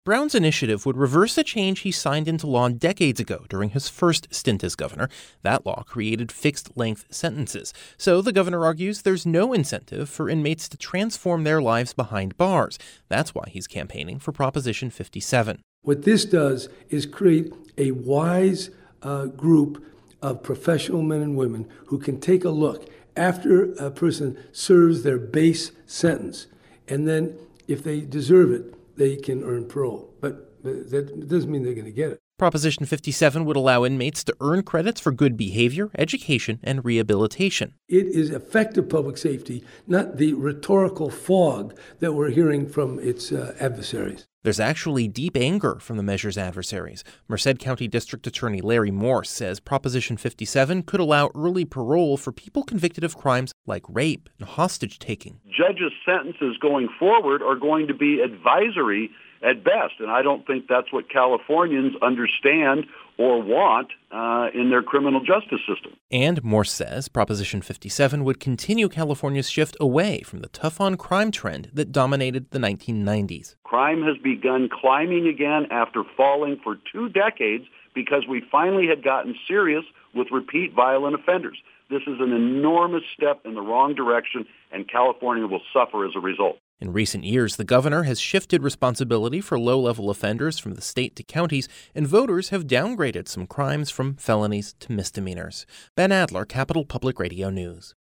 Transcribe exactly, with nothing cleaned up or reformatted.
Brown's initiative would reverse a change he signed into law decades ago during his first stint as governor. That law created fixed-length sentences. So the governor argues there's no incentive for inmates to transform their lives behind bars. That's why he's campaigning for Proposition fifty-seven. What this does is create a wise uh, group of professional men and women who can take a look after a person serves their base sentence, and then if they deserve it, they can earn parole. But that doesn't mean they're going to get it. Proposition fifty-seven would allow inmates to earn credits for good behavior, education, and rehabilitation. It is effective public safety, not the rhetorical fog that we're hearing from its uh, adversaries. There's actually deep anger from the measure's adversaries. Merced County District Attorney Larry Morse says Proposition fifty-seven could allow early parole for people convicted of crimes like rape and hostage-taking. Judges' sentences going forward are going to be advisory at best, and I don't think that's what Californians understand or want uh, in their criminal justice system. And Morse says Proposition fifty-seven would continue California's shift away from the tough-on-crime trend that dominated the nineteen nineties. Crime has begun climbing again after falling for two decades because we finally had gotten serious with repeat violent offenders. This is an enormous step in the wrong direction, and California will suffer as a result. In recent years, the governor has shifted responsibility for low-level offenders from the state to counties, and voters have downgraded some crimes from felonies to misdemeanors. Ben Adler, Capital Public Radio News.